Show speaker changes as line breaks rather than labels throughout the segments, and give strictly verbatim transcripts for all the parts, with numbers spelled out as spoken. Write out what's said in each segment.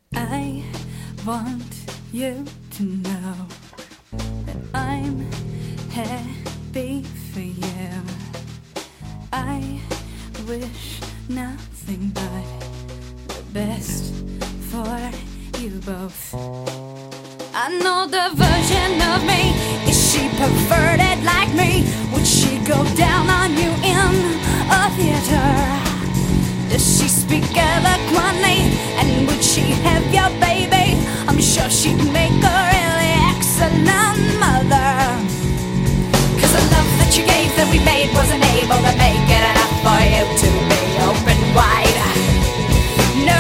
I want you to know that I'm happy for you. I wish nothing but the best for you both. I know the version of me. Is she perverted like me? Would she go down on you in a theater? Does she speak eloquently? And would she have your baby? I'm sure she'd make a really excellent mother. Cause the love that you gave that we made wasn't able to make it enough for you to be open wide. No.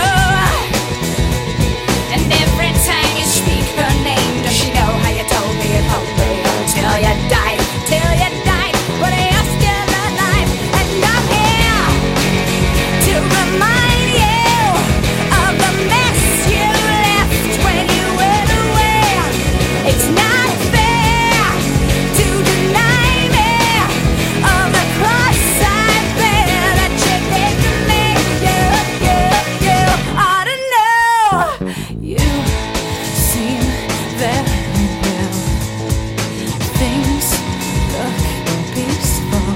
And every time you speak her name, does she know how you told me it hold me until you died? Till you died, but you're still alive. And I'm here to remind you of the mess you left when you went away. It's not fair to deny me of the cross I bear that you did to me. You, you, you ought to know. You seem very well. Things look peaceful.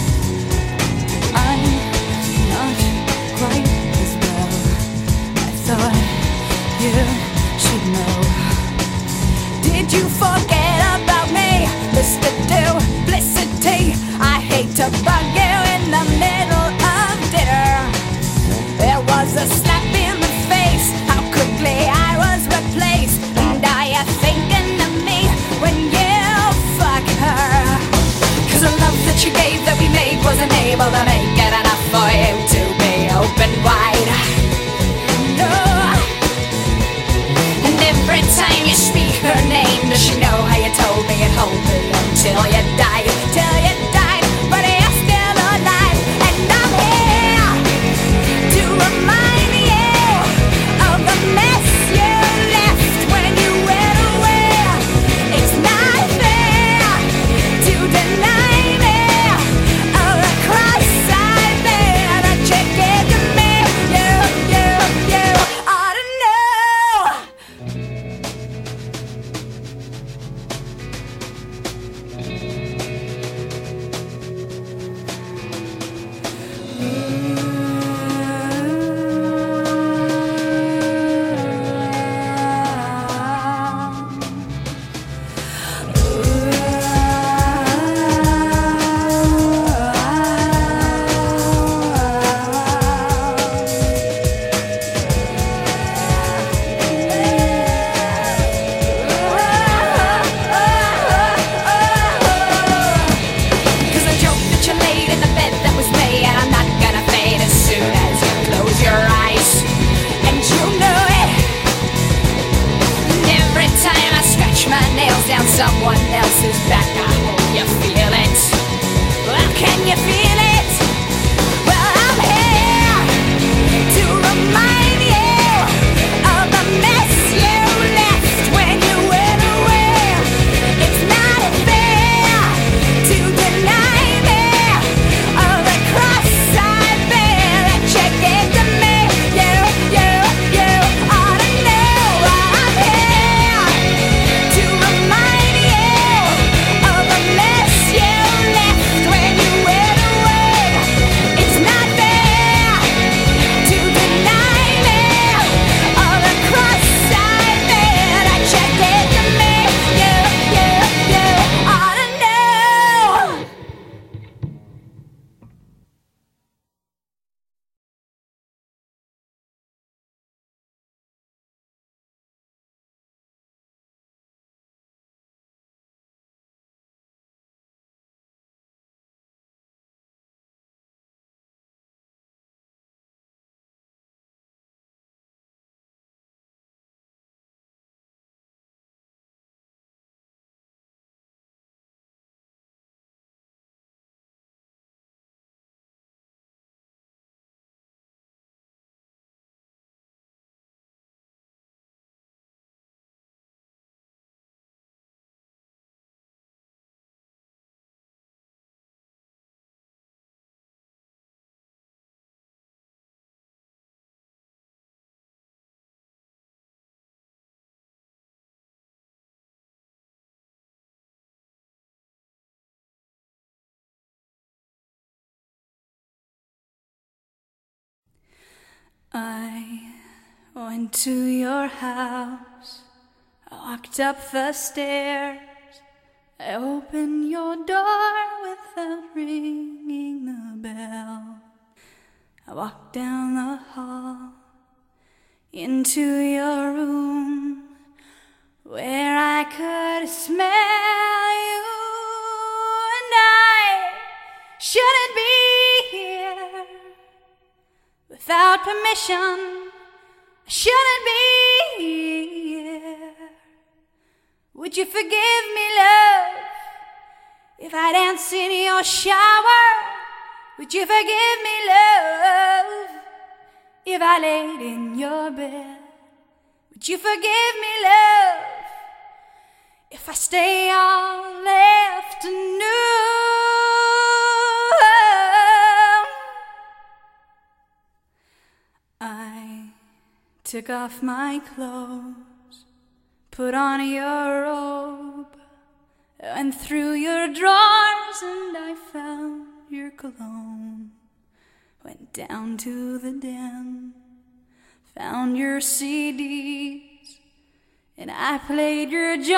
I'm not quite as well. I thought you should know. Did you forget about me, Mister Duplicity? I hate to bug you in the middle of dinner. There was a slap in the face, how quickly I was replaced. And are you thinking of me when you fuck her? Cause the love that you gave that we made wasn't able to make it enough for you to be open wide. No. And every time you speak her name, does she know how you told me it hold me until you died? Till you died, but you're still alive. And I'm here to remind you of the mess you left when you went away. It's not fair to deny me of the cross I bear that you gave to me. You, you, you ought to know. Cause the joke that you laid in the bed, that was me, and I'm not gonna fade as soon as you close your eyes. And you know it. And every time I scratch my nails down someone else's back, I hope you feel it. Well, can you feel it? Well, I'm here to remind you of the mess you left when you went away. It's not fair to deny me of the cross I bear that you gave to me. You, you, you ought to know. I'm here to remind you of the mess you left when you went away. I went to your house, I walked up the stairs, I opened your door without ringing the bell. I walked down the hall into your room where I could smell you, and I shouldn't be here without permission. I shouldn't be here. Would you forgive me, love, if I dance in your shower? Would you forgive me, love, if I laid in your bed? Would you forgive me, love, if I stay all afternoon? I took off my clothes, put on your robe, went through your drawers and I found your cologne. Went down to the den, found your C Ds, and I played your Johnny.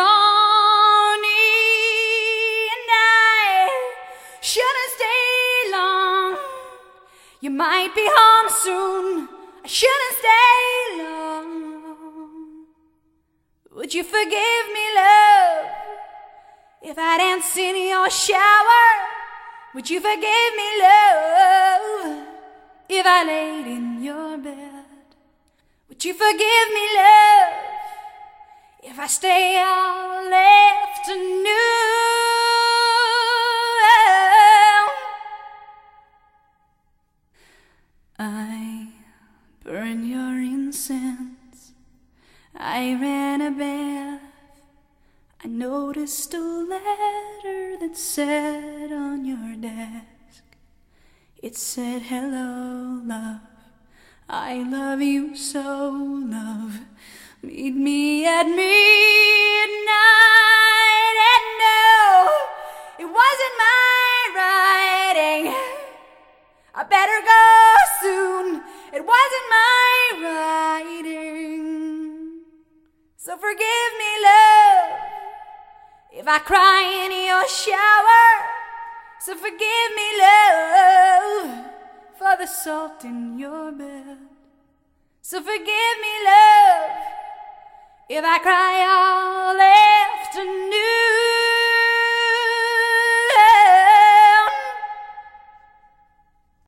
And I shouldn't stay long, you might be home soon. I shouldn't stay long. Would you forgive me, love, if I dance in your shower? Would you forgive me, love, if I laid in your bed? Would you forgive me, love, if I stay all afternoon? I burn your incense, I ran a bath, I noticed a letter that sat on your desk. It said, hello, love, I love you so, love, meet me at midnight. And no, it wasn't my writing, I better go soon. It wasn't my writing. So forgive me, love, if I cry in your shower. So forgive me, love, for the salt in your bed. So forgive me, love, if I cry all afternoon.